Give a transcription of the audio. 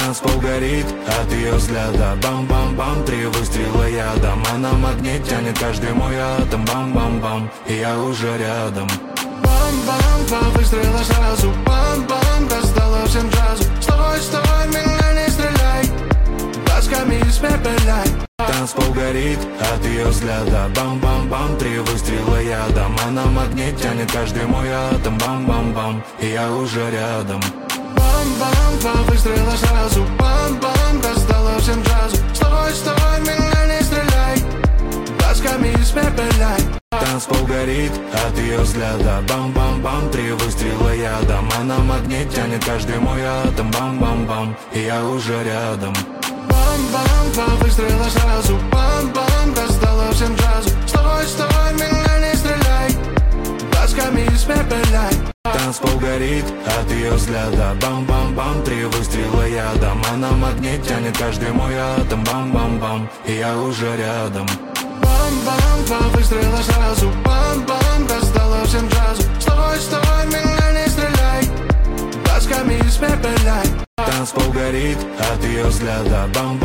Танцпол горит от ее взгляда. Бам-бам-бам, 3 выстрела ядом. Она магнит, тянет каждый мой атом. Бам-бам-бам, и я уже рядом. Бам-бам, 2 выстрела сразу. Бам-бам, достала всем джазу. Стой, стой, меня не стреляй, глазками испепеляй. Танцпол горит от ее взгляда. Бам-бам-бам, 3 выстрела ядом. Она магнит, тянет каждый мой атом. Бам-бам-бам, и я уже рядом. Бам-бам, 2 выстрела сразу. Бам-бам, достала всем джазу. Стой, стой, меня не стреляй, глазками испепеляй. Танцпол горит от ее взгляда. Бам-бам-бам, 3 выстрела ядом. Она магнит, тянет каждый мой атом. Бам-бам-бам, и я уже рядом. Бам-бам, 2 выстрела сразу. Бам-бам, достала всем джазу. Стой, стой, меня не стреляй, глазками испепеляй. Танцпол горит от ее взгляда. Бам-бам-бам, 3 выстрела ядом. Она магнит, тянет каждый мой атом. Бам-бам-бам, и я уже рядом. Бам-бам, 2 выстрела сразу. Бам-бам, достала всем джазу. Стой, стой, меня не стреляй, глазками испепеляй. Танцпол горит от ее взгляда. Бам-бам.